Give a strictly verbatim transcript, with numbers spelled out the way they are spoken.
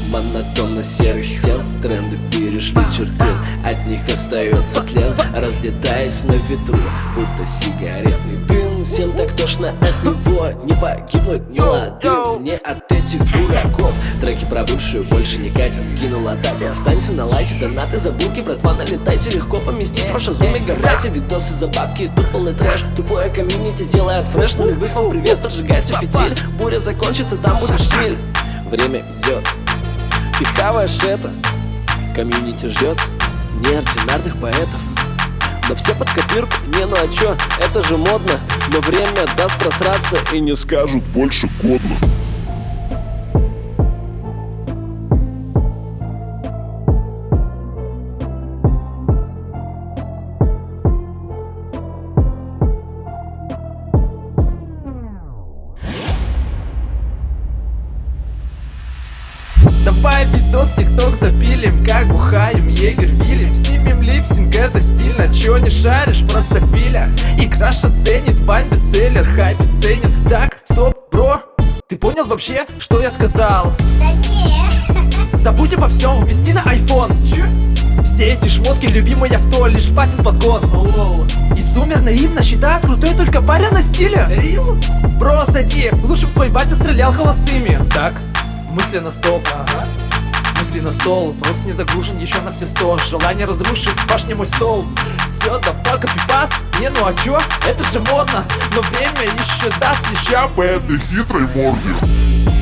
монотонно-серых стен. Тренды перешли черты, от них остается тлен, разлетаясь на ветру, будто сигаретный дым. Всем так тошно от него, не погибнуть молодым, не от этих дураков. Треки про бывшую больше не катят, кинула дать, останься на лайте. Донаты за булки, братва, налетайте, легко поместить ваше зум, мегабайте. Видосы за бабки, тут полный трэш, тупое комьюнити делает фреш. Нулевых вам привет, поджигайте фитиль, буря закончится, там будет штиль. Время идет, ты хаваешь это, комьюнити ждет неординарных поэтов. Но все под копирку, не ну а чё, это же модно. Но время даст просраться и не скажут больше годно. Давай видос тикток запилим, как бухаем егерь вилим. Снимем липсинг, это стильно, чё не шаришь, просто филя. И краш оценит, бань бестселлер, хай бесценен. Так, стоп, бро, ты понял вообще, что я сказал? Да не. Забудь обо всем, вмести на айфон. Чё? Все эти шмотки, любимый авто, лишь батин подгон. Лол. И сумер наивно считает крутой только паря на стиле. Рил? Бро, сади, лучше б твой батя стрелял холостыми. Так, мысли на стоп, ага. Мысли на стол, просто не загружен еще на все сто. Желание разрушить башни мой стол. Все, да только пипас, не ну а чё, это же модно. Но время еще даст леща по этой хитрой морде.